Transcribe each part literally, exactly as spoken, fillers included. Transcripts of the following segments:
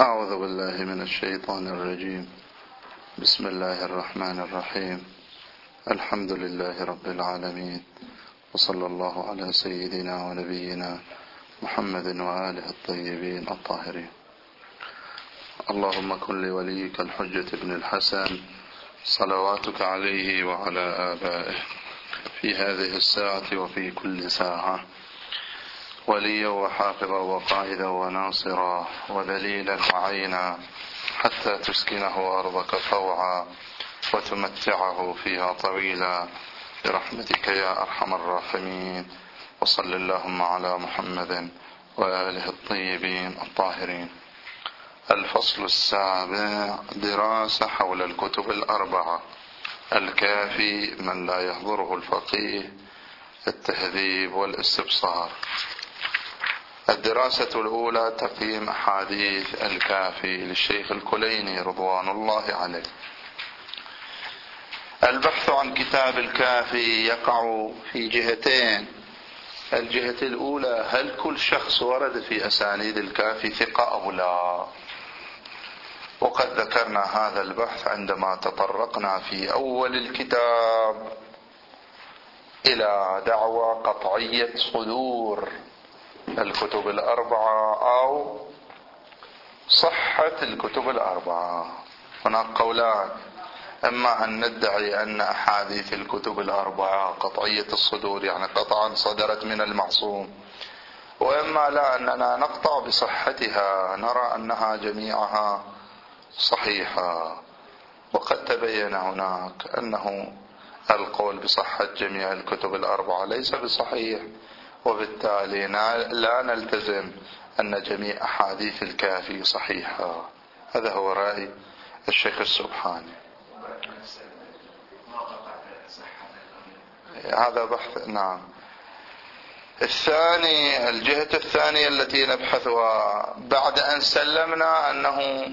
أعوذ بالله من الشيطان الرجيم. بسم الله الرحمن الرحيم. الحمد لله رب العالمين، وصلى الله على سيدنا ونبينا محمد وآله الطيبين الطاهرين. اللهم كن لوليك الحجة بن الحسن صلواتك عليه وعلى آبائه في هذه الساعة وفي كل ساعة وليا وحافظا وقائدا وناصرا وذليلا وعينا، حتى تسكنه أرضك طوعا وتمتعه فيها طويلا برحمتك يا أرحم الراحمين. وصل اللهم على محمد وآله الطيبين الطاهرين. الفصل السابع: دراسة حول الكتب الأربعة: الكافي من لا يحضره الفقيه، التهذيب والاستبصار. الدراسة الأولى: تقييم أحاديث الكافي للشيخ الكليني رضوان الله عليه. البحث عن كتاب الكافي يقع في جهتين. الجهة الأولى: هل كل شخص ورد في أسانيد الكافي ثقة أو لا؟ وقد ذكرنا هذا البحث عندما تطرقنا في أول الكتاب إلى دعوى قطعية صدور الكتب الأربعة أو صحة الكتب الأربعة. هناك قولان: إما أن ندعي أن أحاديث الكتب الأربعة قطعية الصدور، يعني قطعا صدرت من المعصوم، وإما لا، أننا نقطع بصحتها، نرى أنها جميعها صحيحة. وقد تبين هناك أنه القول بصحة جميع الكتب الأربعة ليس بصحيح، وبالتالي لا نلتزم أن جميع أحاديث الكافي صحيحة. هذا هو رأي الشيخ السبحاني. هذا بحث. نعم. الثاني، الجهة الثانية التي نبحثها بعد أن سلمنا أنه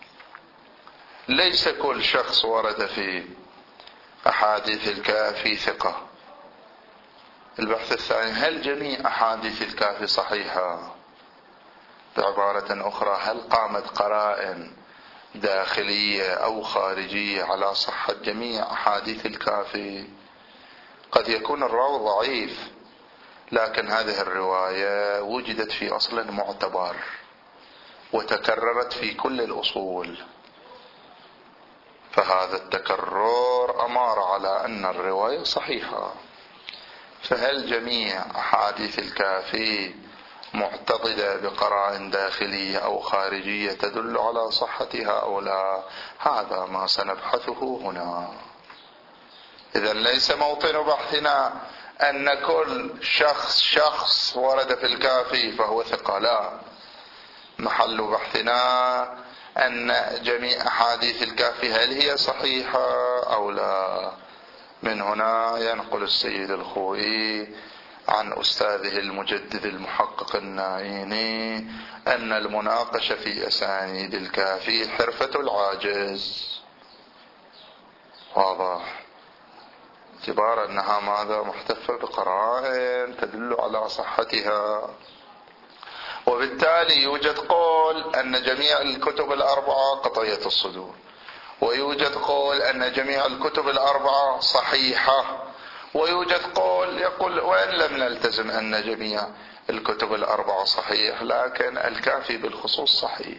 ليس كل شخص ورد في أحاديث الكافي ثقة. البحث الثاني: هل جميع أحاديث الكافي صحيحة؟ بعبارة أخرى: هل قامت قرائن داخلية أو خارجية على صحة جميع أحاديث الكافي؟ قد يكون الراوي ضعيف، لكن هذه الرواية وجدت في أصل معتبر وتكررت في كل الأصول، فهذا التكرر أمر على أن الرواية صحيحة. فهل جميع أحاديث الكافي معتقدة بقرائن داخلية أو خارجية تدل على صحتها أو لا؟ هذا ما سنبحثه هنا. إذن ليس موطن بحثنا أن كل شخص شخص ورد في الكافي فهو ثقة، لا. محل بحثنا أن جميع أحاديث الكافي هل هي صحيحة أو لا. من هنا ينقل السيد الخوئي عن أستاذه المجدد المحقق النائيني أن المناقشة في أسانيد الكافي حرفة العاجز. واضح، اعتبار أنها ماذا؟ محتفة بقرائن تدل على صحتها، وبالتالي يوجد قول أن جميع الكتب الأربعة قطعية الصدور، ويوجد قول أن جميع الكتب الأربعة صحيحة، ويوجد قول يقول وإن لم نلتزم أن جميع الكتب الأربعة صحيح، لكن الكافي بالخصوص صحيح.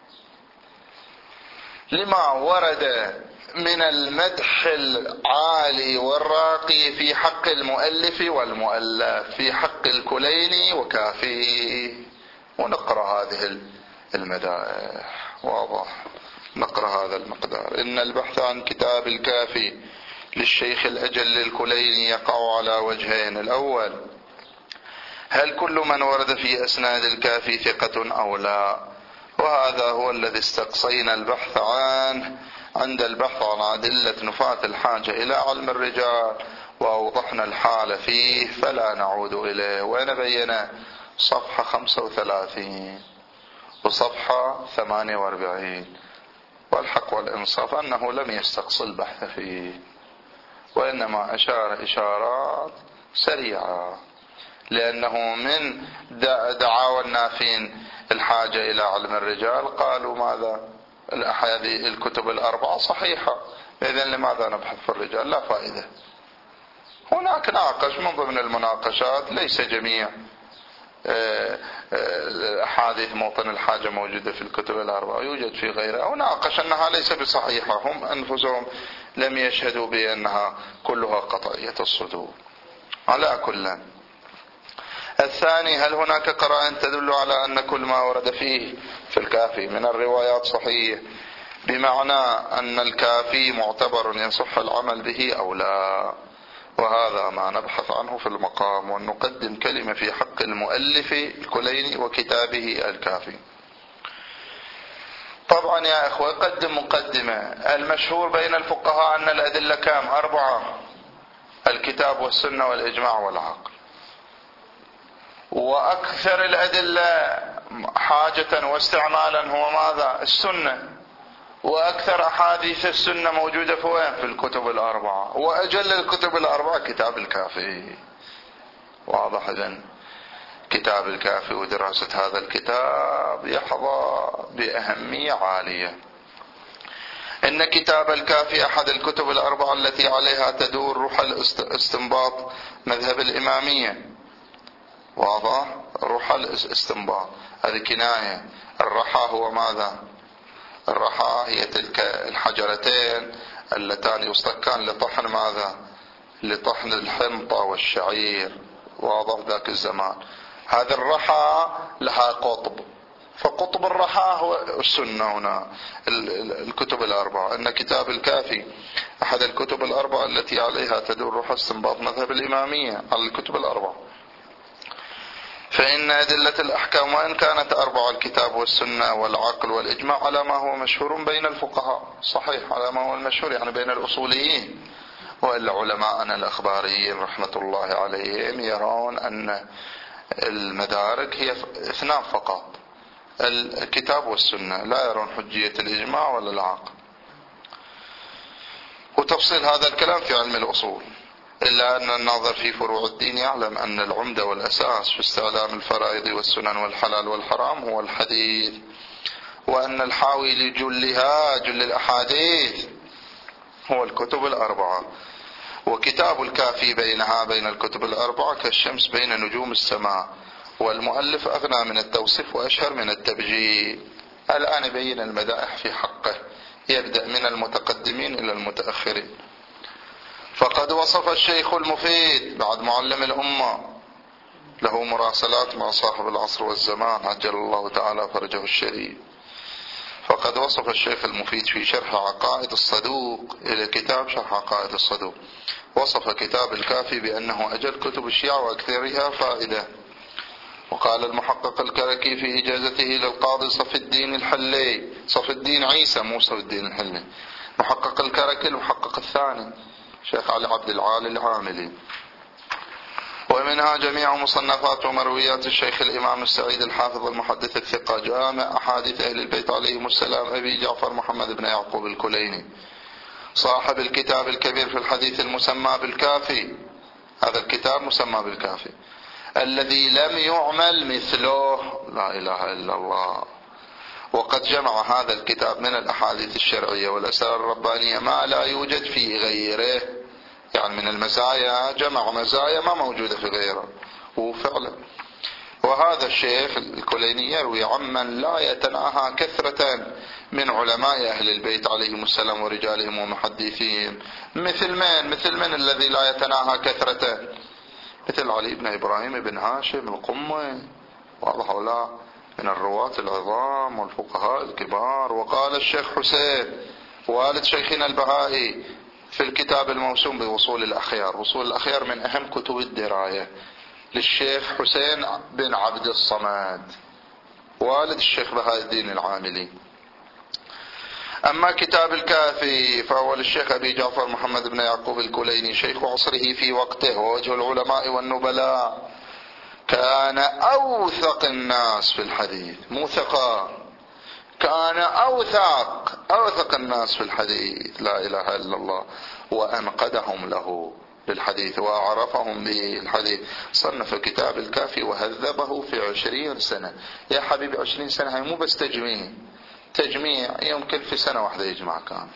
لما ورد من المدح العالي والراقي في حق المؤلف والمؤلف، في حق الكليني وكافي. ونقرأ هذه المدائح. واضح، نقرأ هذا المقدار. إن البحث عن كتاب الكافي للشيخ الأجل الكليني يقع على وجهين: الأول: هل كل من ورد في أسناد الكافي ثقة أو لا؟ وهذا هو الذي استقصينا البحث عنه عند البحث عن أدلة نفاة الحاجة إلى علم الرجال، وأوضحنا الحال فيه فلا نعود إليه. ونبينا صفحة خمسة وثلاثين وصفحة ثمانية وأربعين. والحق والإنصاف أنه لم يستقصي البحث فيه، وإنما أشار إشارات سريعة لأنه من دعاوى النافين الحاجة إلى علم الرجال قالوا ماذا؟ هذه الكتب الأربعة صحيحة، إذن لماذا نبحث في الرجال؟ لا فائدة. هناك ناقش من ضمن المناقشات، ليس جميع أحاديث موطن الحاجة موجودة في الكتب الأربعة، يوجد في غيرها، وناقش أنها ليس بصحيحة، هم أنفسهم لم يشهدوا بأنها كلها قطعية الصدور. على كل. الثاني، هل هناك قرائن تدل على أن كل ما ورد فيه في الكافي من الروايات صحيح، بمعنى أن الكافي معتبر يصح العمل به أو لا؟ وهذا ما نبحث عنه في المقام، ونقدم كلمة في حق المؤلف الكليني وكتابه الكافي. طبعا يا أخوة قدم مقدمة. المشهور بين الفقهاء أن الأدلة كام؟ أربعة: الكتاب والسنة والإجماع والعقل. وأكثر الأدلة حاجة واستعمالا هو ماذا؟ السنة. وأكثر أحاديث السنة موجودة في وين؟ في الكتب الأربعة. وأجل الكتب الأربعة كتاب الكافي. واضح؟ إذن كتاب الكافي ودراسة هذا الكتاب يحظى بأهمية عالية. إن كتاب الكافي أحد الكتب الأربعة التي عليها تدور روح الاستنباط مذهب الإمامية. واضح؟ روح الاستنباط هذه كناية. الرحى هو ماذا؟ الرحى هي تلك الحجرتين اللتان يصطكان لطحن ماذا؟ لطحن الحنطة والشعير. واضح؟ ذاك الزمان هذا الرحى لها قطب، فقطب الرحى هو السنة. هنا الكتب الأربعة، أن كتاب الكافي أحد الكتب الأربعة التي عليها تدور روح استنباط مذهب الإمامية على الكتب الأربعة. فإن أدلة الأحكام وإن كانت أربعة، الكتاب والسنة والعقل والإجماع، على ما هو مشهور بين الفقهاء. صحيح، على ما هو المشهور يعني بين الأصوليين. وإلا علماءنا الأخباريين رحمة الله عليهم يرون أن المدارك هي اثنان فقط: الكتاب والسنة، لا يرون حجية الإجماع ولا العقل. وتفصيل هذا الكلام في علم الأصول، إلا أن الناظر في فروع الدين يعلم أن العمدة والأساس في استخدام الفرائض والسنن والحلال والحرام هو الحديث، وأن الحاوي لجلها جل الأحاديث هو الكتب الأربعة. وكتاب الكافي بينها بين الكتب الأربعة كالشمس بين نجوم السماء، والمؤلف أغنى من التوصيف وأشهر من التبجيل. الآن يبين المدائح في حقه، يبدأ من المتقدمين إلى المتأخرين. فقد وصف الشيخ المفيد بعد معلم الأمة، له مراسلات مع صاحب العصر والزمان عجل الله تعالى فرجه الشريف، فقد وصف الشيخ المفيد في شرح عقائد الصدوق إلى كتاب شرح عقائد الصدوق، وصف كتاب الكافي بأنه أجل كتب الشيعة وأكثرها فائدة. وقال المحقق الكركي في إجازته للقاضي صف الدين الحلي، صف الدين عيسى مو صف الدين الحلي، محقق الكركي المحقق الثاني شيخ علي عبد العالي العاملي. ومنها جميع مصنفات ومرويات الشيخ الإمام السعيد الحافظ المحدث الثقة جامع أحاديث أهل البيت عليهم السلام أبي جعفر محمد بن يعقوب الكليني، صاحب الكتاب الكبير في الحديث المسمى بالكافي. هذا الكتاب مسمى بالكافي الذي لم يعمل مثله، لا إله إلا الله. وقد جمع هذا الكتاب من الأحاديث الشرعية والأسرار الربانية ما لا يوجد في غيره، يعني من المزايا جمع مزايا ما موجودة في غيره. وفعلا وهذا الشيخ الكليني يروي عمن لا يتناهى كثرة من علماء أهل البيت عليهم السلام ورجالهم ومحدثين، مثل من مثل من الذي لا يتناهى كثرة؟ مثل علي بن إبراهيم بن هاشم القمي، واضح ولا؟ من الرواة العظام والفقهاء الكبار. وقال الشيخ حسين والد شيخنا البهائي في الكتاب الموسوم بوصول الأخيار، وصول الأخيار من أهم كتب الدراية للشيخ حسين بن عبد الصمد والد الشيخ بهاء الدين العاملي. أما كتاب الكافي فهو للشيخ أبي جعفر محمد بن يعقوب الكليني شيخ عصره في وقته ووجه العلماء والنبلاء، كان أوثق الناس في الحديث، مو ثقة، كان أوثق أوثق الناس في الحديث، لا إله إلا الله، وأنقدهم له للحديث وأعرفهم بالحديث. صنف كتاب الكافي وهذبه في عشرين سنة. يا حبيبي عشرين سنة هاي مو بس تجميع، تجميع يمكن في سنة واحدة يجمع كامل.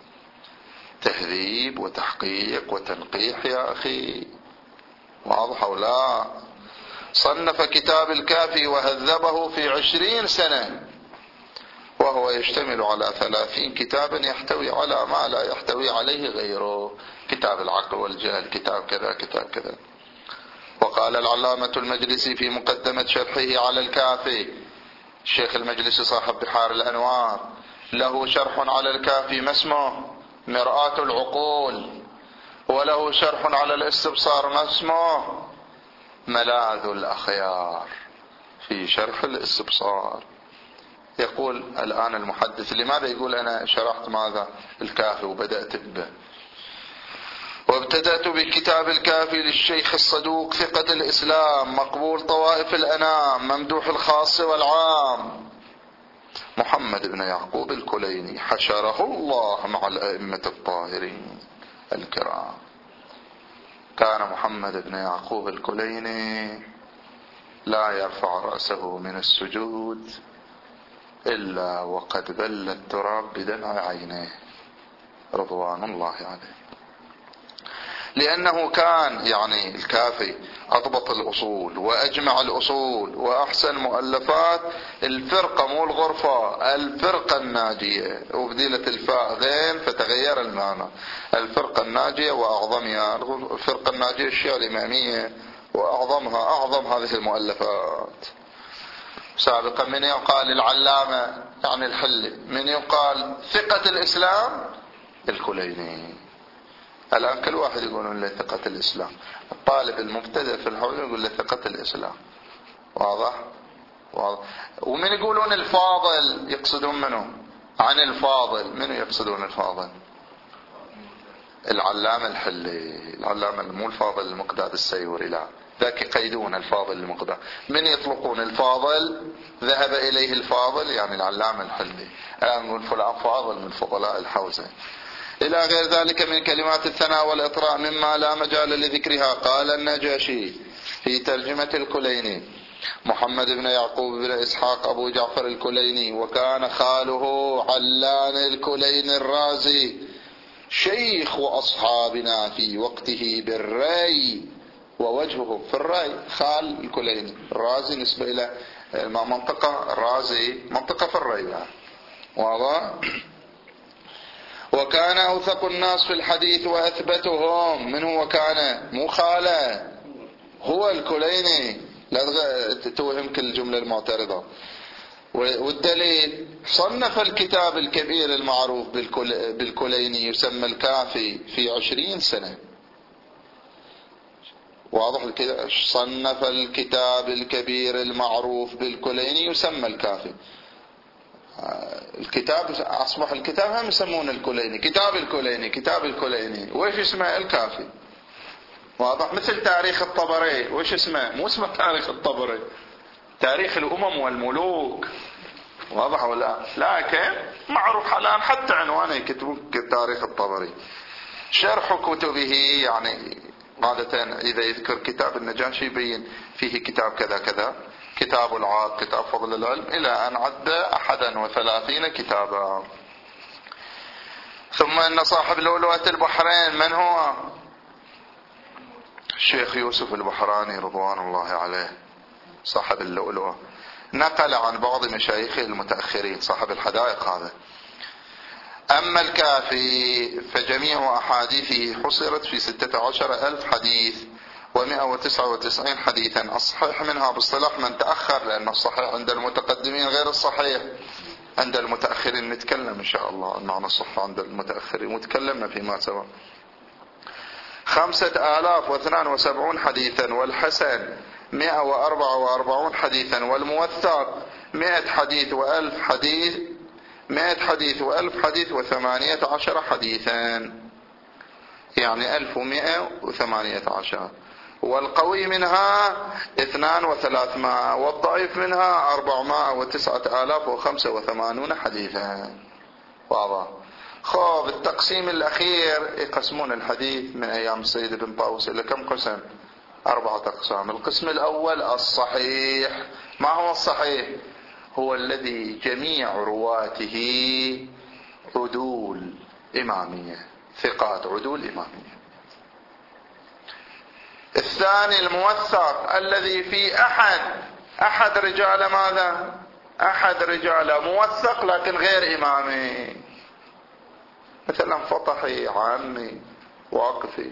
تهذيب وتحقيق وتنقيح يا أخي، واضح أو لا؟ صنف كتاب الكافي وهذبه في عشرين سنة، وهو يشتمل على ثلاثين كتابا يحتوي على ما لا يحتوي عليه غيره. كتاب العقل والجهل، كتاب كذا كتاب كذا. وقال العلامة المجلسي في مقدمة شرحه على الكافي، الشيخ المجلسي صاحب بحار الأنوار له شرح على الكافي ما اسمه؟ مرآة العقول. وله شرح على الاستبصار ما اسمه؟ ملاذ الأخيار، في شرح الاستبصار. يقول الآن المحدث لماذا يقول أنا شرحت ماذا؟ الكافي وبدأت به. وابتدأت بكتاب الكافي للشيخ الصدوق ثقة الإسلام مقبول طوائف الأنام ممدوح الخاص والعام محمد بن يعقوب الكليني حشره الله مع الأئمة الطاهرين الكرام. كان محمد بن يعقوب الكليني لا يرفع رأسه من السجود إلا وقد بل التراب بدمع عينيه رضوان الله عليه، لأنه كان يعني الكافي أضبط الأصول وأجمع الأصول وأحسن مؤلفات الفرقة مو الغرفة، الفرقة الناجية، وبديلة الفاء غين فتغير المعنى. الفرقة الناجية وأعظمها الفرقة الناجية الشيعة الإمامية وأعظمها أعظم هذه المؤلفات. سابقا من يقال العلامة يعني الحلي، من يقال ثقة الإسلام الكليني. الآن كل واحد يقولون له ثقة الإسلام، الطالب المبتدئ في الحول يقول له ثقة الإسلام. واضح؟ واضح. ومن يقولون الفاضل يقصدون منه عن الفاضل، من يقصدون الفاضل؟ العلامة الحلي، العلامة مو الفاضل المقداد السيوري، لا ذاك يقيدون الفاضل المقداد. من يطلقون الفاضل ذهب إليه الفاضل يعني العلامة الحلي. الآن نقول فلان فاضل من فضلاء الحوزة إلى غير ذلك من كلمات الثناء والإطراء مما لا مجال لذكرها. قال النجاشي في ترجمة الكليني محمد بن يعقوب بن إسحاق أبو جعفر الكليني، وكان خاله علان الكليني الرازي شيخ أصحابنا في وقته بالري، ووجهه في الري خال الكليني. الرازي نسبة إلى منطقة رازي، منطقة في الري. واضح؟ وكان أوثق الناس في الحديث وأثبتهم. من هو كان؟ مو خاله، هو الكليني، لا توهمك الجملة المعترضة. والدليل صنف الكتاب الكبير المعروف بالكليني يسمى الكافي في عشرين سنة. واضح كده؟ صنف الكتاب الكبير المعروف بالكليني يسمى الكافي. الكتاب أصبح الكتاب هم يسمون الكليني، كتاب الكليني، كتاب الكليني. وإيش اسمه؟ الكافي. واضح؟ مثل تاريخ الطبري، وإيش اسمه؟ مو اسمه تاريخ الطبري، تاريخ الأمم والملوك. واضح ولا؟ لكن معروف الآن حتى عنوانه يكتبون تاريخ الطبري. شرح كتبه يعني عادة إذا يذكر كتاب النجاشي يبين فيه كتاب كذا كذا، كتاب العاد، كتاب فضل العلم، إلى أن عد أحدا وثلاثين كتابا. ثم أن صاحب لؤلؤة البحرين من هو؟ الشيخ يوسف البحراني رضوان الله عليه صاحب اللؤلؤة، نقل عن بعض مشايخه المتأخرين صاحب الحدائق هذا. أما الكافي فجميع أحاديثه حصرت في ستة عشر ألف حديث ومئة وتسعة وتسعين حديثا. الصحيح منها باصطلاح من تأخر، لأن الصحيح عند المتقدمين غير الصحيح عند المتأخرين. نتكلم إن شاء الله عن معنى الصحة عند المتأخرين وتكلمنا فيما سبق. خمسة آلاف واثنان وسبعون حديثا، والحسن مئة وأربعة وأربعون حديثا، والموثق مئة حديث وألف حديث مئة حديث وألف حديث وثمانية عشر حديثا، يعني ألف ومئة وثمانية عشر. والقوي منها اثنان وثلاثمائة، والضعيف منها أربعمائة وتسعة آلاف وخمسة وثمانون حديثا. واضح؟ خب التقسيم الأخير يقسمون الحديث من أيام السيد بن طاووس إلى كم قسم؟ أربعة أقسام. القسم الأول الصحيح. ما هو الصحيح؟ هو الذي جميع رواته عدول إمامية، ثقات عدول إمامية. الثاني الموثق الذي في أحد أحد رجال ماذا؟ أحد رجال موثق لكن غير إمامي، مثلا فطحي، عامي، واقفي.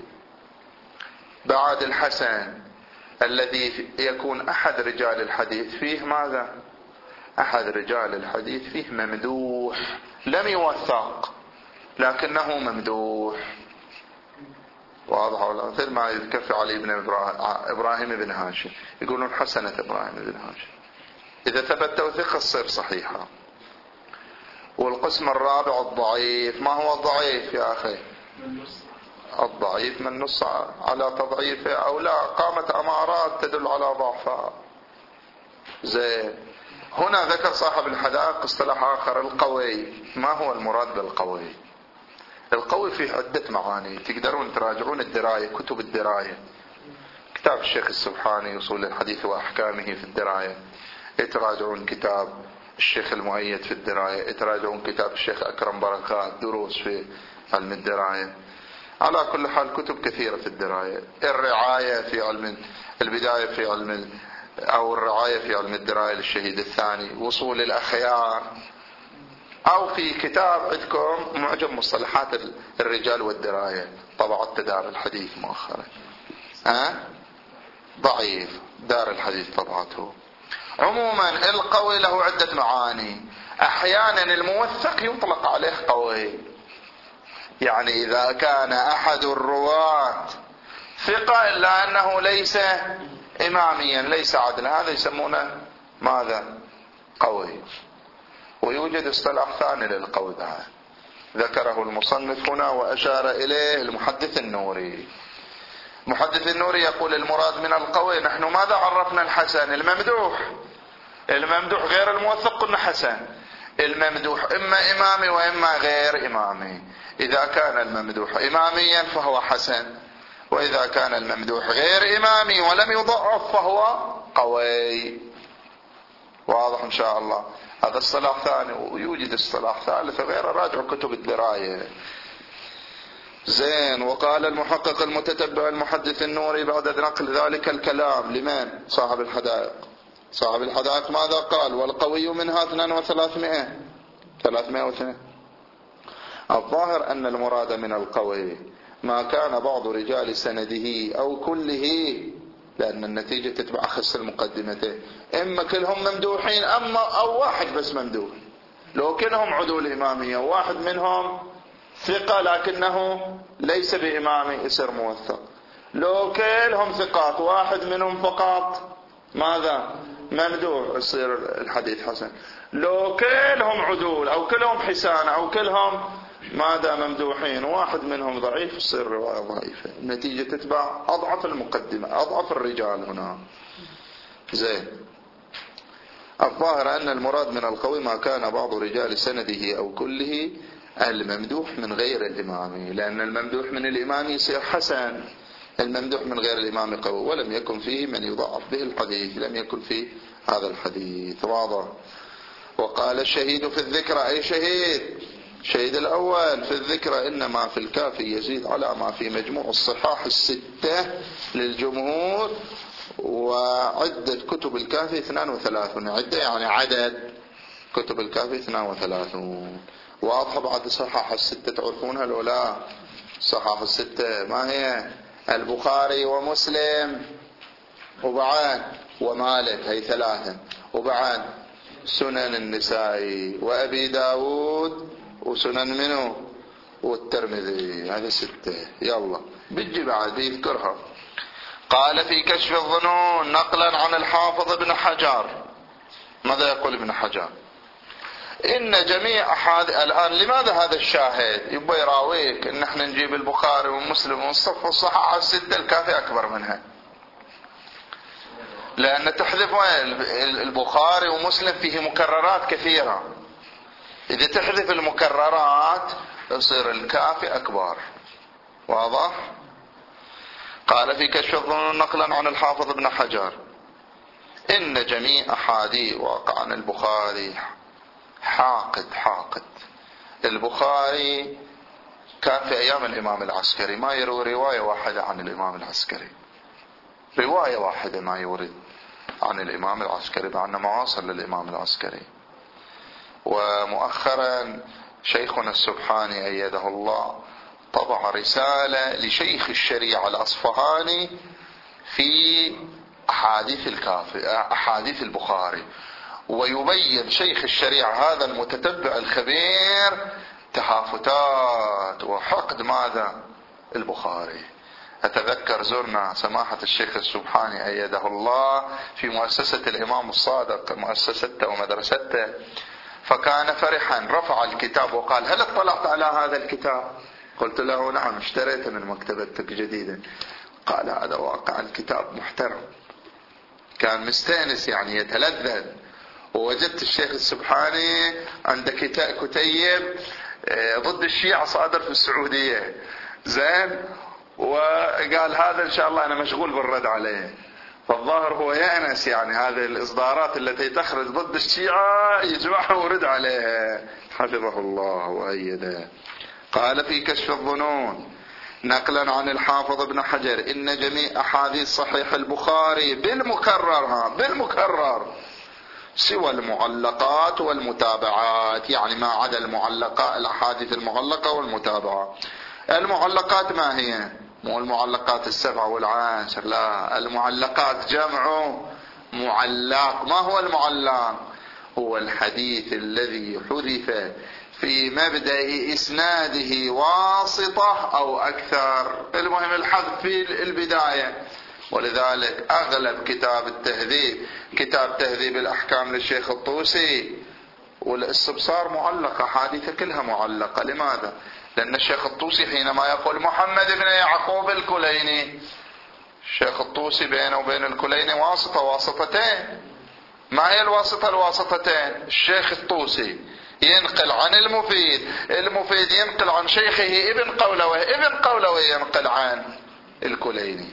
بعد الحسن الذي يكون أحد رجال الحديث فيه ماذا؟ أحد رجال الحديث فيه ممدوح، لم يوثق لكنه ممدوح. واضح ولا؟ مثل ما يذكر في علي بن إبراهيم بن هاشم، يقولون حسنة إبراهيم بن هاشم، إذا ثبت توثيق تصير صحيحة. والقسم الرابع الضعيف. ما هو الضعيف يا أخي؟ الضعيف من نص على تضعيفه أو لا قامت أمارات تدل على ضعفه. زين. هنا ذكر صاحب الحدائق اصطلاح آخر، القوي. ما هو المراد بالقوي؟ القوي فيه عدة معاني، تقدرون تراجعون الدراية، كتب الدراية، كتاب الشيخ السبحاني أصول الحديث وأحكامه في الدراية، يتراجعون كتاب الشيخ المؤيد في الدراية، يتراجعون كتاب الشيخ أكرم بركات دروس في علم الدراية. على كل حال كتب كثيرة في الدراية. الرعاية في علم البداية في علم أو الرعاية في علم الدراية للشهيد الثاني، وصول الأخيار، أو في كتاب عندكم معجم مصطلحات الرجال والدراية، طبعت دار الحديث مؤخرا. أه؟ ضعيف، دار الحديث طبعته. عموما القوي له عدة معاني. أحيانا الموثق يطلق عليه قوي، يعني إذا كان أحد الرواة ثقة إلا أنه ليس إماميا، ليس عدلا، هذا يسمونه ماذا؟ قوي. ويوجد اصطلاح ثاني للقوي ده ذكره المصنف هنا وأشار إليه المحدث النوري. محدث النوري يقول المراد من القوي، نحن ماذا عرفنا الحسن؟ الممدوح. الممدوح غير الموثق قلنا حسن. الممدوح إما إمامي وإما غير إمامي. إذا كان الممدوح إماميا فهو حسن، وإذا كان الممدوح غير إمامي ولم يضعف فهو قوي. واضح إن شاء الله؟ هذا اصطلاح ثاني، ويوجد اصطلاح ثالث غير، راجع كتب الدراية. زين. وقال المحقق المتتبع المحدث النوري بعد نقل ذلك الكلام لمن؟ صاحب الحدائق. صاحب الحدائق ماذا قال؟ والقوي منها اثنان وثلاثمائة، ثلاثمائة واثنين. الظاهر أن المراد من القوي ما كان بعض رجال سنده أو كله، لأن النتيجة تتبع أخص المقدمتين، إما كلهم ممدوحين أما أو واحد بس ممدوح. لو كلهم عدول إمامية واحد منهم ثقة لكنه ليس بإمامي يصير موثق. لو كلهم ثقات واحد منهم فقط ماذا؟ ممدوح، يصير الحديث حسن. لو كلهم عدول أو كلهم حسان أو كلهم ماذا؟ ممدوحين، واحد منهم ضعيف، يصير رواية ضعيفة. النتيجة تتبع أضعف المقدمة، أضعف الرجال هنا. زين. الظاهر أن المراد من القوي ما كان بعض رجال سنده أو كله الممدوح من غير الإمامي، لأن الممدوح من الإمامي يصير حسن، الممدوح من غير الإمام قوي، ولم يكن فيه من يضعف به الحديث، لم يكن فيه هذا الحديث. واضح. وقال الشهيد في الذكرى، أي شهيد؟ شهيد الأول في الذكرى إنما في الكافي يزيد على ما في مجموع الصحاح الستة للجمهور، وعدة كتب الكافي اثنان وثلاثون. عدة يعني عدد كتب الكافي اثنان وثلاثون. واضحة. بعد الصحاح الستة تعرفونها لو لا؟ الصحاح الستة ما هي؟ البخاري ومسلم وبعد ومالك، هي ثلاثة. وبعد سنن النسائي وأبي داود وسنن منه والترمذي، هذه ستة. يلا بيجي بعد بيذكرها. قال في كشف الظنون نقلا عن الحافظ ابن حجر، ماذا يقول ابن حجر؟ إن جميع أحاديث الآن، لماذا هذا الشاهد؟ يبقى يراويك إن احنا نجيب البخاري ومسلم ونصف الصحاح الستة الكافي أكبر منها، لأن تحذف البخاري ومسلم فيه مكررات كثيرة، إذا تحذف المكررات يصير الكافي أكبر. واضح؟ قال في كشف الظنون نقلا عن الحافظ ابن حجر: إن جميع أحاديث واقع عن البخاري حاقد حاقد. البخاري كان في أيام الإمام العسكري ما يروي رواية واحدة عن الإمام العسكري، رواية واحدة ما يورد عن الإمام العسكري مع أنه معاصر للإمام العسكري. ومؤخرا شيخنا السبحاني أيده الله طبع رسالة لشيخ الشريعة الأصفهاني في أحاديث الكافي أحاديث البخاري، ويبين شيخ الشريعة هذا المتتبع الخبير تهافتات وحقد ماذا البخاري. أتذكر زرنا سماحة الشيخ السبحاني أيده الله في مؤسسة الإمام الصادق، مؤسسته ومدرسته، فكان فرحا رفع الكتاب وقال: هل اطلعت على هذا الكتاب؟ قلت له: نعم، اشتريته من مكتبتك جديدا. قال: هذا واقع الكتاب محترم. كان مستانس يعني يتلذذ. ووجدت الشيخ السبحاني عند كتيب ضد الشيعة صادر في السعودية، زين، وقال هذا إن شاء الله أنا مشغول بالرد عليه. فالظاهر هو يأنس يعني هذه الإصدارات التي تخرج ضد الشيعة يجمعها ورد عليها، حفظه الله وأيده. قال في كشف الظنون نقلا عن الحافظ ابن حجر: إن جميع أحاديث صحيح البخاري بالمكرر بالمكرر سوى المعلقات والمتابعات، يعني ما عدا المعلقات، الأحاديث المعلقة والمتابعة. المعلقات ما هي؟ مو المعلقات السبعة والعاشر، لا، المعلقات جمع معلق. ما هو المعلق؟ هو الحديث الذي حذف في مبدأ إسناده واسطة أو أكثر، المهم الحذف في البداية. ولذلك أغلب كتاب التهذيب، كتاب تهذيب الأحكام للشيخ الطوسي والاستبصار معلقة، حديثة كلها معلقة. لماذا؟ لأن الشيخ الطوسي حينما يقول محمد بن يعقوب الكليني، الشيخ الطوسي بينه وبين الكليني واسطة واسطتين. ما هي الواسطة الواسطتين؟ الشيخ الطوسي ينقل عن المفيد، المفيد ينقل عن شيخه ابن قولوي، ابن قولوي ينقل عن الكليني.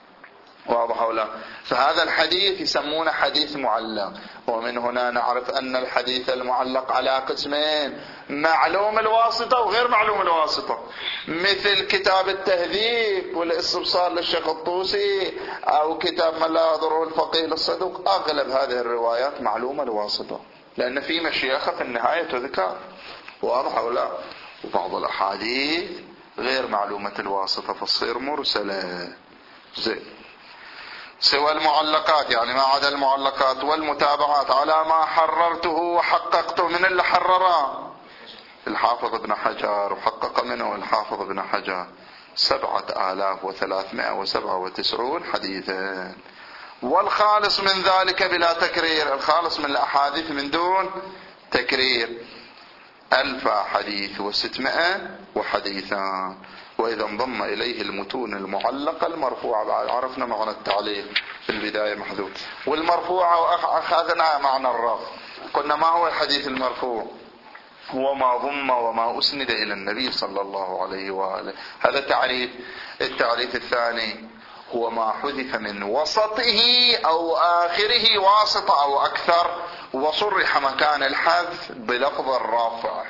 واضح ولا؟ فهذا الحديث يسمونه حديث معلق. ومن هنا نعرف أن الحديث المعلق على قسمين: معلوم الواسطة وغير معلوم الواسطة، مثل كتاب التهذيب والاستبصار للشيخ الطوسي أو كتاب من لا يضره الفقيه للصدوق. أغلب هذه الروايات معلومة الواسطة، لأن في مشيخة في النهاية تذكر. واضح ولا؟ وبعض الأحاديث غير معلومة الواسطة فتصير مرسلة. زين. سوى المعلقات يعني ما عدا المعلقات والمتابعات على ما حررته وحققته. من اللي حرره؟ الحافظ ابن حجر، وحقق منه الحافظ ابن حجر سبعة آلاف وثلاثمائة وسبعة وتسعون حديثا. والخالص من ذلك بلا تكرير، الخالص من الأحاديث من دون تكرير ألف حديث وستمائة وحديثان. وإذا انضم إليه المتون المعلقة المرفوعة، بعد عرفنا معنى التعليق في البداية محذوف، والمرفوعة وأخذنا معنى الرفع. قلنا ما هو الحديث المرفوع؟ هو ما ضم وما أسند إلى النبي صلى الله عليه وآله. هذا تعريف. التعريف الثاني هو ما حذف من وسطه أو آخره واسطة أو أكثر وصرح مكان الحذف بلفظ الرافع.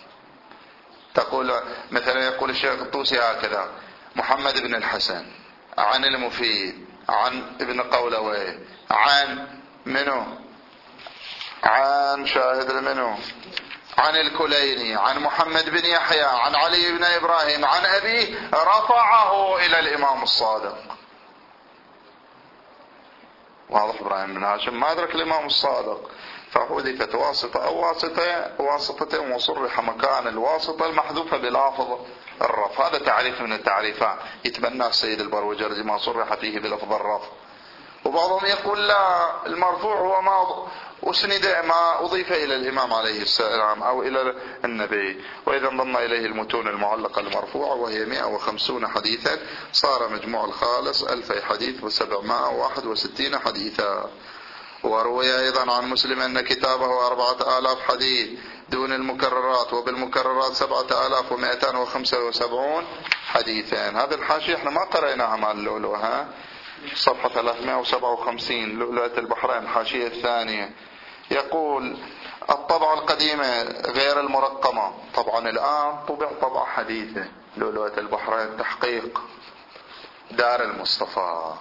تقول مثلا، يقول الشيخ الطوسي هكذا: محمد بن الحسن عن المفيد عن ابن قولوي عن منو؟ عن شاهد منو؟ عن الكليني عن محمد بن يحيى عن علي بن إبراهيم عن أبيه، رفعه إلى الإمام الصادق. واضح؟ إبراهيم بن هاشم ما أدرك الإمام الصادق، فحذفت واسطة أو واسطة واسطتين وصرح مكان الواسطة المحذوفة بلفظ الرفع. هذا تعريف من التعريفات يتبنى السيد البروجردي ما صرح فيه بلفظ الرفع. وبعضهم يقول لا، المرفوع هو ما أسند ما أضيف إلى الإمام عليه السلام أو إلى النبي. وإذا انضم إليه المتون المعلقة المرفوعة وهي مئة وخمسين حديثا صار مجموع الخالص ألف حديث وسبعمائة وواحد وستين حديثا. وروي أيضا عن مسلم أن كتابه أربعة آلاف حديث دون المكررات، وبالمكررات سبعة آلاف ومئتان وخمسة وسبعون حديثين. هذه الحاشية احنا ما قرأناها مع اللؤلؤة، ها صفحة ثلاثمئة وسبعة وخمسين لؤلؤة البحرين الحاشية الثانية. يقول الطبعة القديمة غير المرقمة، طبعا الآن طبع طبعة حديثة لؤلؤة البحرين تحقيق دار المصطفى،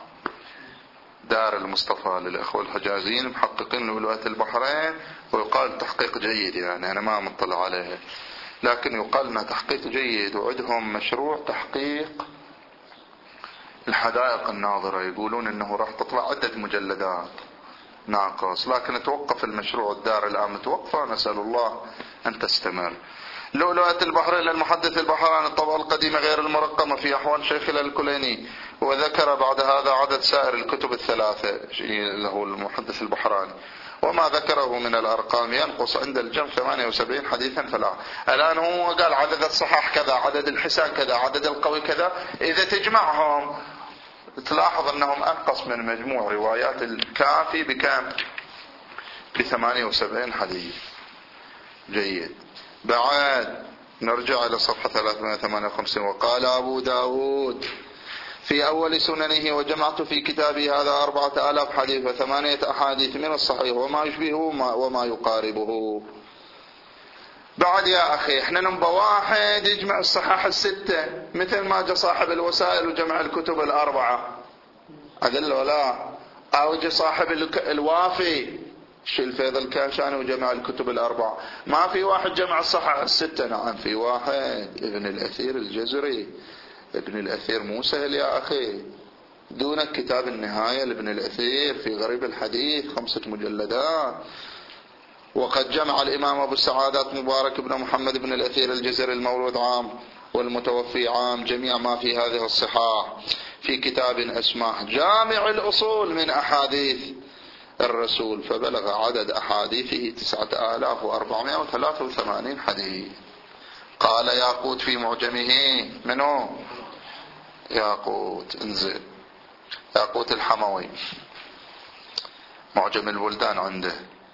دار المصطفى للأخوة الحجازيين محققين لؤلؤة البحرين، ويقال تحقيق جيد، يعني أنا ما مطلع عليه، لكن يقال أنه تحقيق جيد. وعندهم مشروع تحقيق الحدائق الناظرة، يقولون أنه راح تطلع عدة مجلدات ناقص، لكن توقف المشروع، الدار الآن متوقفة، نسأل الله أن تستمر. لؤلؤة البحرين للمحدث البحراني الطبعة القديمة غير المرقمة في أحوال شيخنا الكليني، وذكر بعد هذا عدد سائر الكتب الثلاثة اللي هو المحدث البحراني، وما ذكره من الأرقام ينقص عند الجمع ثمانية وسبعين حديثا فلا. الآن هو قال عدد الصحاح كذا، عدد الحسان كذا، عدد القوي كذا، إذا تجمعهم تلاحظ أنهم أنقص من مجموع روايات الكافي بكم؟ بثمانية وسبعين حديث. جيد. بعد نرجع إلى صفحة ثلاثمئة وثمانية وخمسين. وقال أبو داود في أول سننه وجمعت في كتابي هذا أربعة آلاف حديث وثمانية أحاديث من الصحيح وما يشبهه وما يقاربه. بعد يا أخي احنا نبى واحد يجمع الصحاح الستة مثل ما جاء صاحب الوسائل وجمع الكتب الأربعة، أدل ولا؟ أو جاء صاحب الوافي شيل الفيض الكاشاني وجمع الكتب الأربعة. ما في واحد جمع الصحاح الستة. نعم في واحد، ابن الأثير الجزري. ابن الأثير مو سهل يا أخي، دون كتاب النهاية لابن الأثير في غريب الحديث خمسة مجلدات. وقد جمع الإمام أبو السعادات مبارك بن محمد بن الأثير الجزري المولود عام والمتوفي عام جميع ما في هذه الصحاح في كتاب اسمه جامع الأصول من أحاديث الرسول، فبلغ عدد أحاديثه تسعة آلاف وأربعمائة وثلاثة وثمانين حديث. قال ياقوت في معجمه، منه ياقوت، انزل ياقوت الحموي معجم البلدان عنده.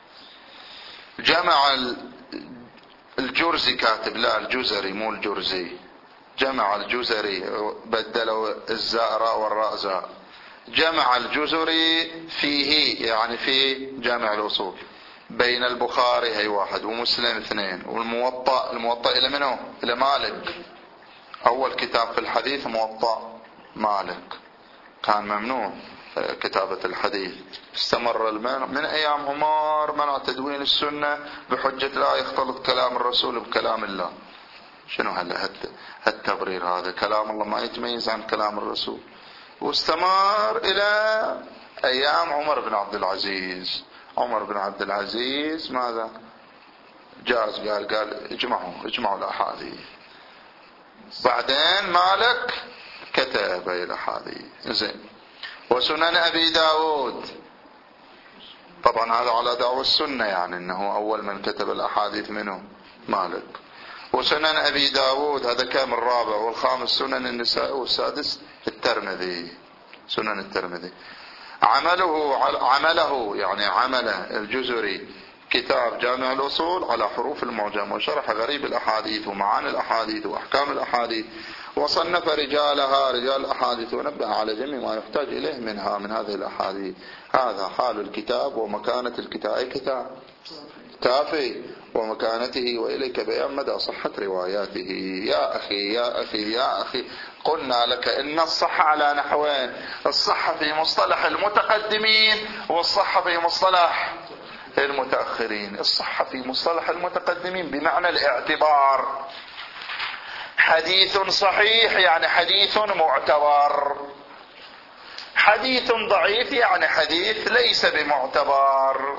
جمع الجرزي كاتب، لا الجزري مو الجرزي، جمع الجزري بدلوا الزاء راء والراء زاء. جمع الجزري فيه يعني في جامع الأصول بين البخاري هي واحد ومسلم اثنين والموطأ، الموطأ إلى منه؟ إلى مالك. أول كتاب في الحديث موطأ مالك، كان ممنوع كتابة الحديث. استمر المنع من أيام عمر، منع تدوين السنة بحجة لا يختلط كلام الرسول بكلام الله. شنو هلا هالتبرير هذا؟ كلام الله ما يتميز عن كلام الرسول. واستمر إلى أيام عمر بن عبد العزيز. عمر بن عبد العزيز ماذا جاز؟ قال قال اجمعوا اجمعوا الأحاديث. بعدين مالك كتب الأحاديث. زين. وسنن أبي داود، طبعا هذا على دعوة السنة، يعني أنه أول من كتب الأحاديث منه مالك. وسنن أبي داود هذا كام الرابع، والخامس سنن النساء، والسادس الترمذي سنن الترمذي. عمله عمله يعني عمل الجزري كتاب جامع الأصول على حروف المعجم، وشرح غريب الأحاديث ومعاني الأحاديث وأحكام الأحاديث، وصنف رجالها رجال الأحاديث، ونبه على جميع ما يحتاج إليه منها من هذه الأحاديث. هذا حال الكتاب ومكانة الكتاب. أي كتاب كافي ومكانته، وإليك بيان مدى صحة رواياته. يا أخي يا أخي يا أخي قلنا لك إن الصحة على نحوين: الصحة في مصطلح المتقدمين، والصحة في مصطلح المتأخرين. الصحة في مصطلح المتقدمين بمعنى الاعتبار، حديث صحيح يعني حديث معتبر، حديث ضعيف يعني حديث ليس بمعتبر.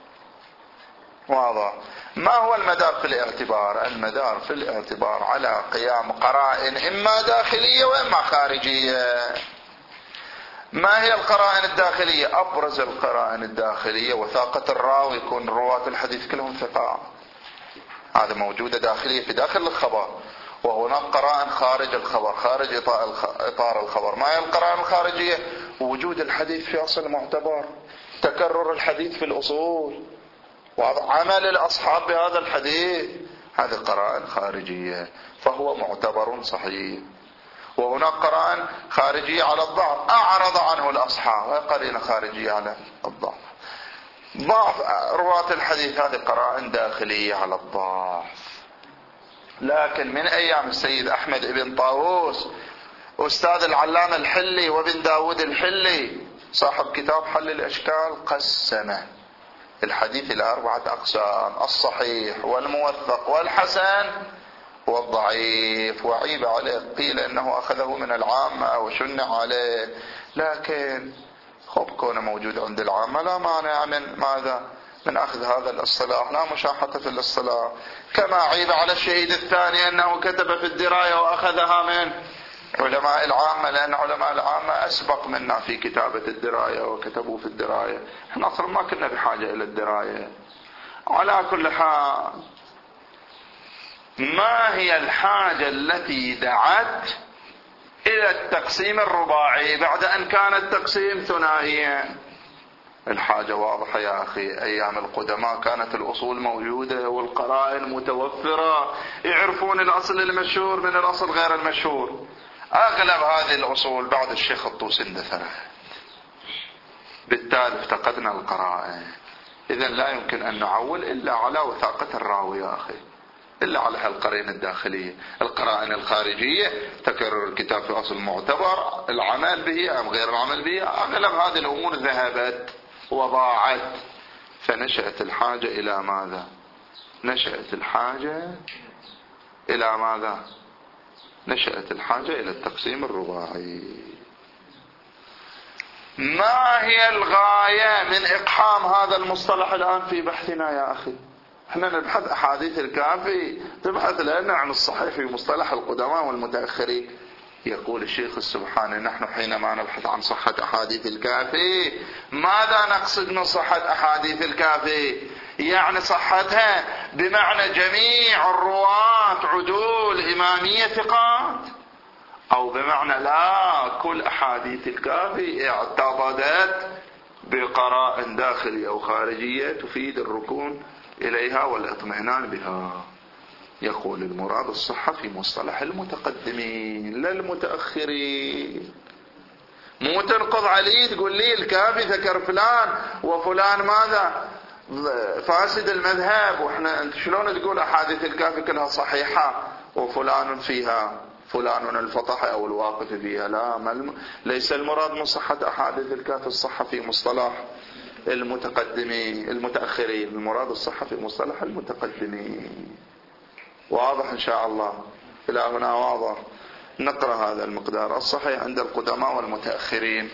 واضح؟ ما هو المدار في الاعتبار؟ المدار في الاعتبار على قيام قرائن إما داخلية وإما خارجية. ما هي القرائن الداخلية؟ أبرز القرائن الداخلية وثاقة الراوي، يكون رواة الحديث كلهم ثقات، هذا موجودة داخلية في داخل الخبر. وهناك قرائن خارج الخبر، خارج إطار الخبر. ما هي القرائن وعمل الأصحاب بهذا الحديث، هذه قرائن خارجية، فهو معتبر صحيح. وهناك قرائن خارجية على الضعف أعرض عنه الأصحاب، وقرينة خارجية على الضعف. ضعف رواة الحديث هذه قرائن داخلية على الضعف. لكن من أيام السيد أحمد بن طاووس أستاذ العلامة الحلي وابن داود الحلي صاحب كتاب حل الأشكال قسمه الحديث إلى أربعة أقسام: الصحيح والموثق والحسن والضعيف. وعيب عليه، قيل إنه أخذه من العامة وشنع عليه، لكن خب كونه موجود عند العامة لا مانع من ماذا؟ من أخذ هذا الاصطلاح، لا مشاحة في الاصطلاح. كما عيب على الشهيد الثاني أنه كتب في الدراية وأخذها من علماء العامة، لأن علماء العامة أسبق منا في كتابة الدراية وكتبوا في الدراية، احنا أصلا ما كنا بحاجة إلى الدراية. على كل حال، ما هي الحاجة التي دعت إلى التقسيم الرباعي بعد أن كان التقسيم ثنائيا؟ الحاجة واضحة يا أخي. أيام القدماء كانت الأصول موجودة والقرائن متوفرة، يعرفون الأصل المشهور من الأصل غير المشهور. أغلب هذه الأصول بعد الشيخ الطوسي اندثرت، بالتالي افتقدنا القرائن. إذن لا يمكن أن نعول إلا على وثاقة الراوي يا أخي، إلا على هالقرائن الداخلية. القرائن الخارجية تكرر الكتاب في أصل معتبر، العمل به أم غير العمل به، أغلب هذه الأمور ذهبت وضاعت. فنشأت الحاجة إلى ماذا؟ نشأت الحاجة إلى ماذا؟ نشأت الحاجة إلى التقسيم الرباعي. ما هي الغاية من إقحام هذا المصطلح الآن في بحثنا يا أخي؟ احنا نبحث أحاديث الكافي، تبحث لنا عن الصحيح في مصطلح القدماء والمتأخرين. يقول الشيخ السبحاني: نحن حينما نبحث عن صحة أحاديث الكافي ماذا نقصد من صحة أحاديث الكافي؟ يعني صحتها بمعنى جميع الرواة عدول إمامية ثقات، أو بمعنى لا كل أحاديث الكافي اعتضدت بقرائن داخلية أو خارجية تفيد الركون إليها والاطمئنان بها. يقول: المراد الصحة في مصطلح المتقدمين لا المتأخرين. مو تنقض علي تقول لي الكافي ذكر فلان وفلان ماذا فاسد المذهب، واحنا انت شلون تقول احاديث الكافي كلها صحيحة وفلان فيها فلان الفطح او الواقف فيها؟ لا، ما ليس المراد من صحة احاديث الكافي الصحة في مصطلح المتقدمين المتأخرين، المراد الصحة في مصطلح المتقدمين. واضح ان شاء الله؟ الى هنا واضح. نقرأ هذا المقدار: الصحيح عند القدماء والمتأخرين.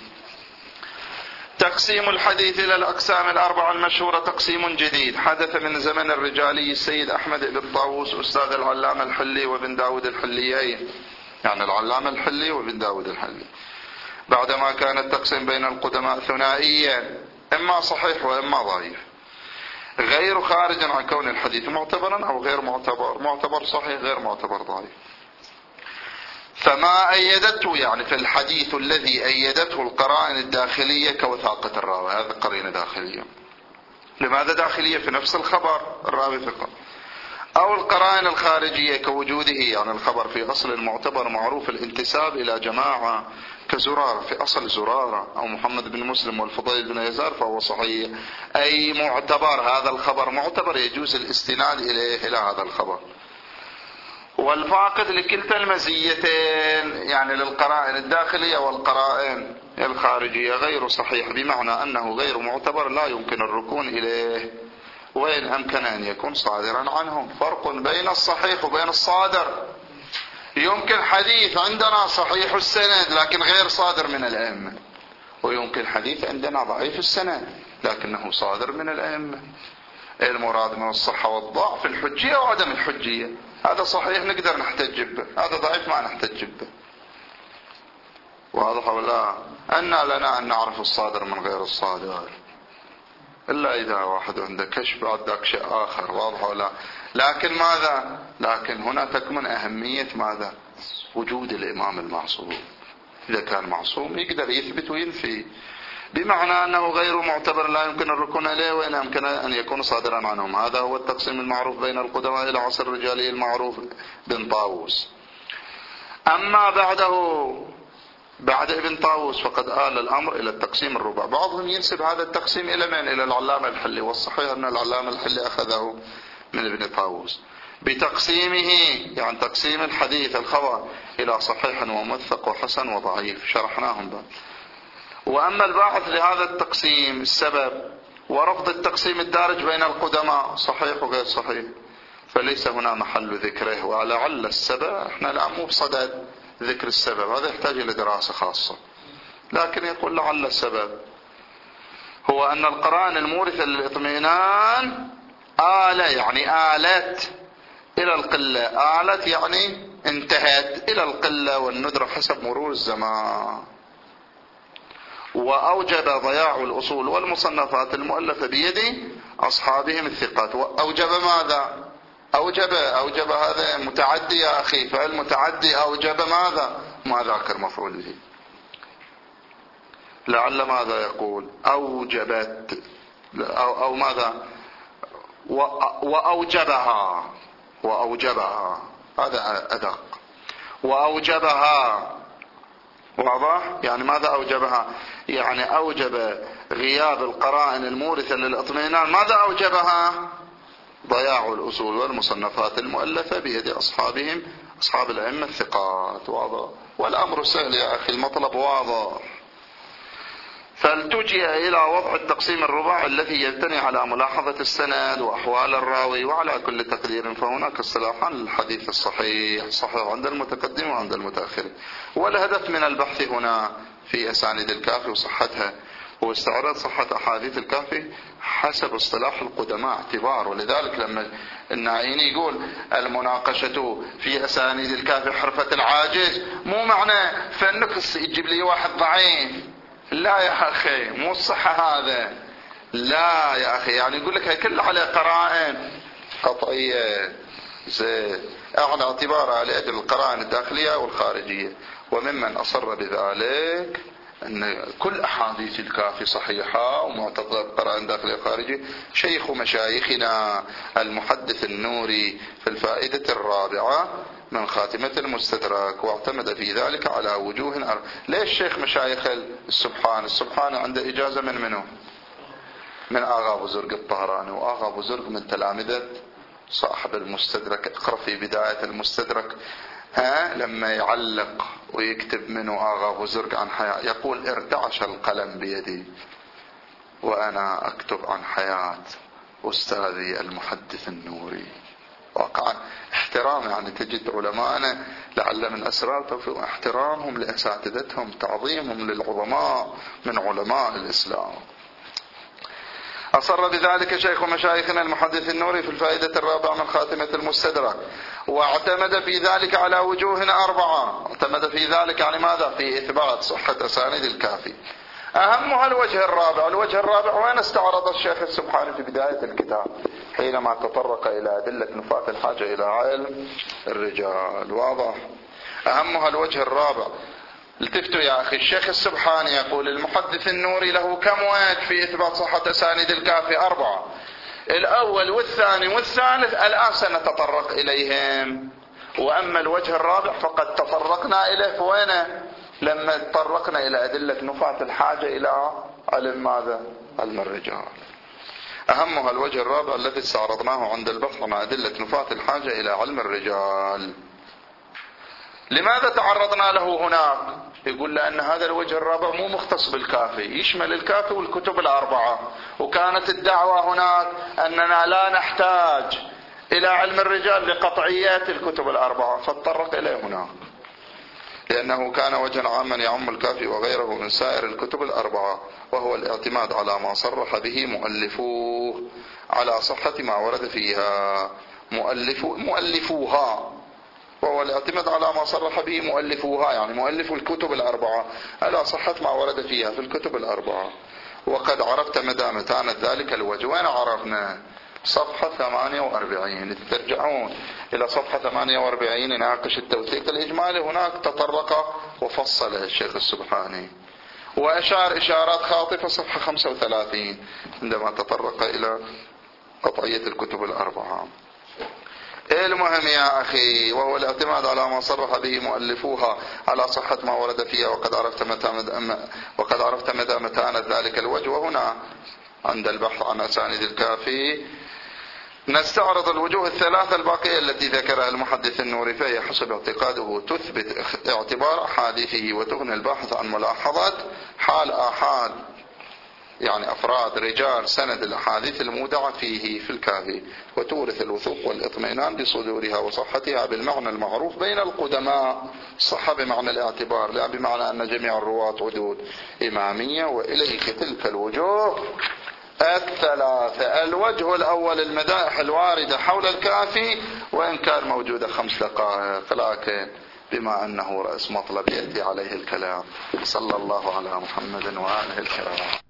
تقسيم الحديث إلى الأقسام الأربعة المشهورة تقسيم جديد حدث من زمن الرجالي السيد أحمد بن طاووس أستاذ العلامة الحلي وابن داود الحليين، يعني العلامة الحلي وابن داود الحلي، بعدما كان التقسيم بين القدماء ثنائيا، إما صحيح وإما ضعيف، غير خارج عن كون الحديث معتبرا أو غير معتبر، معتبر صحيح غير معتبر ضعيف. فما أيدته، يعني في الحديث الذي أيدته القرائن الداخلية كوثاقة الراوي، هذا قرينة داخلية. لماذا داخلية؟ في نفس الخبر الراوي ثقة. أو القرائن الخارجية كوجوده، يعني الخبر في أصل المعتبر معروف الانتساب إلى جماعة كزرارة، في أصل زرارة أو محمد بن مسلم والفضيل بن يزار فهو صحيح، أي معتبر، هذا الخبر معتبر يجوز الاستناد إليه إلى هذا الخبر. والفاقد لكلتا المزيتين، يعني للقرائن الداخلية والقرائن الخارجية غير صحيح، بمعنى أنه غير معتبر لا يمكن الركون إليه، وإن أمكن أن يكون صادرا عنهم. فرق بين الصحيح وبين الصادر. يمكن حديث عندنا صحيح السند لكن غير صادر من الأئمة، ويمكن حديث عندنا ضعيف السند لكنه صادر من الأئمة. المراد من الصحة والضعف الحجية وعدم الحجية. هذا صحيح نقدر نحتج به، هذا ضعيف ما نحتج به. واضح ولا؟ أن لنا أن نعرف الصادر من غير الصادر إلا إذا واحد عنده كشف بعد ذاك شيء آخر. واضح ولا؟ لكن ماذا؟ لكن هنا تكمن أهمية ماذا؟ وجود الإمام المعصوم. إذا كان معصوم يقدر يثبت وينفي. بمعنى أنه غير معتبر لا يمكن الركون إليه وإن أمكن أن يكون صادرا عنهم. هذا هو التقسيم المعروف بين القدماء إلى عصر الرجالي المعروف بن طاووس. أما بعده بعد ابن طاووس فقد آل الأمر إلى التقسيم الربع. بعضهم ينسب هذا التقسيم إلى من؟ إلى العلامة الحلي، والصحيح أن العلامة الحلي أخذه من ابن طاووس بتقسيمه، يعني تقسيم الحديث الخبر إلى صحيح وموثق وحسن وضعيف، شرحناهم بعد. وأما الباحث لهذا التقسيم السبب ورفض التقسيم الدارج بين القدماء صحيح وغير صحيح فليس هنا محل ذكره. ولعل السبب، احنا الآن مو بصدد ذكر السبب، هذا يحتاج إلى دراسة خاصة، لكن يقول لعل السبب هو أن القرائن المورثة للإطمئنان آلة، يعني آلت إلى القلة، آلت يعني انتهت إلى القلة والندرة حسب مرور الزمان، وأوجب ضياع الأصول والمصنفات المؤلفة بيد أصحابهم الثقات. أوجب ماذا؟ أوجب أوجب هذا متعدي يا أخي، فالمتعدي أوجب ماذا؟ ما ذاكر مفعول به. لعل ماذا يقول؟ أوجبت أو, أو ماذا؟ وأوجبها وأوجبها هذا أدق. وأوجبها واضح؟ يعني ماذا أوجبها؟ يعني أوجب غياب القرائن المورثة للإطمئنان. ماذا أوجبها؟ ضياع الأصول والمصنفات المؤلفة بيد أصحابهم، أصحاب الأئمة الثقات. واضح؟ والأمر سهل يا أخي، المطلب واضح. فالتجئ إلى وضع التقسيم الرباعي الذي يبتني على ملاحظة السند وأحوال الراوي، وعلى كل تقدير فهناك اصطلاحان للحديث الصحيح، صحيح عند المتقدم وعند المتأخر. والهدف من البحث هنا في أسانيد الكافي وصحتها هو استعراض صحة أحاديث الكافي حسب اصطلاح القدماء اعتبار. ولذلك لما النائيني يقول المناقشة في أسانيد الكافي حرفة العاجز، مو معنى فالنكس يجيب لي واحد ضعيف، لا يا أخي، مو الصحة هذا، لا يا أخي، يعني يقول لك هي كل على قرائن قطعية زين أعلى اعتبار على أجل القرائن الداخلية والخارجية. وممن أصر بذلك أن كل أحاديث الكافي صحيحة ومعتقدة بقرائن داخلية وخارجية شيخ مشايخنا المحدث النوري في الفائدة الرابعة من خاتمة المستدرك، واعتمد في ذلك على وجوه أربعة. ليش شيخ مشايخ السبحان؟ السبحان عنده إجازة من منه؟ من آغا أبو زرق الطهراني، وآغا أبو زرق من تلامذة صاحب المستدرك. اقرأ في بداية المستدرك ها لما يعلق ويكتب منه آغا أبو زرق عن حياة، يقول ارتعش القلم بيدي وأنا أكتب عن حياة أستاذي المحدث النوري. واقعا احترام، يعني تجد علماءنا لعل من أسرار توفيق احترامهم لأساتذتهم، تعظيمهم للعظماء من علماء الإسلام. أصر بذلك شيخ مشايخنا المحدث النوري في الفائدة الرابعة من خاتمة المستدرك، واعتمد في ذلك على وجوه أربعة. اعتمد في ذلك يعني ماذا؟ في إثبات صحة أسانيد الكافي. أهمها الوجه الرابع. الوجه الرابع وين استعرض الشيخ السبحاني في بداية الكتاب حينما تطرق إلى أدلة نفاة الحاجة إلى علم الرجال. واضح؟ أهمها الوجه الرابع. التفتوا يا أخي، الشيخ السبحاني يقول المحدث النوري له كم وجه في إثبات صحة أسانيد الكافي؟ أربعة. الأول والثاني والثالث الآن سنتطرق إليهم. وأما الوجه الرابع فقد تطرقنا إليه فوينه؟ لما تطرقنا إلى أدلة نفاة الحاجة إلى علم ماذا؟ علم الرجال. أهمها الوجه الرابع الذي استعرضناه عند البحث عن أدلة نفاة الحاجة إلى علم الرجال. لماذا تعرضنا له هناك؟ يقول لأن هذا الوجه الرابع مو مختص بالكافي، يشمل الكافي والكتب الأربعة، وكانت الدعوة هناك أننا لا نحتاج إلى علم الرجال لقطعيات الكتب الأربعة، فاتطرق إليه هناك لأنه كان وجها عاما يعم الكافي وغيره من سائر الكتب الأربعة، وهو الاعتماد على ما صرح به مؤلفوه على صحة ما ورد فيها. مؤلفو مؤلفوها وهو الاعتماد على ما صرح به مؤلفوها، يعني مؤلف الكتب الأربعة على صحة ما ورد فيها في الكتب الأربعة. وقد عرفت مدى متانة ذلك الوجه. وين عرفنا؟ صفحة ثمانية وأربعين. ترجعون إلى صفحة ثمانية وأربعين ناقش التوثيق الإجمالي، هناك تطرق وفصل الشيخ السبحاني وأشار إشارات خاطفة صفحة خمسة وثلاثين عندما تطرق إلى قطعية الكتب الأربعة. المهم يا أخي وهو الاعتماد على ما صرح به مؤلفوها على صحة ما ورد فيها، وقد عرفت متى وقد عرفت مدى متانة ذلك الوجه. وهنا عند البحث عن أسانيد الكافي نستعرض الوجوه الثلاثة الباقية التي ذكرها المحدث النوري، فهي حسب اعتقاده تثبت اعتبار أحاديثه وتغني الباحث عن ملاحظة حال آحاد يعني أفراد رجال سند الأحاديث المودعة فيه في الكافي، وتورث الوثوق والاطمئنان بصدورها وصحتها بالمعنى المعروف بين القدماء. صح بمعنى الاعتبار لا بمعنى أن جميع الرواة عدود إمامية. وإليك تلك الوجوه الثلاثة. الوجه الأول المدائح الواردة حول الكافي، وإن كان موجودة خمس دقائق، لكن بما أنه رأس مطلب يأتي عليه الكلام. صلى الله على محمد وآله الكرام.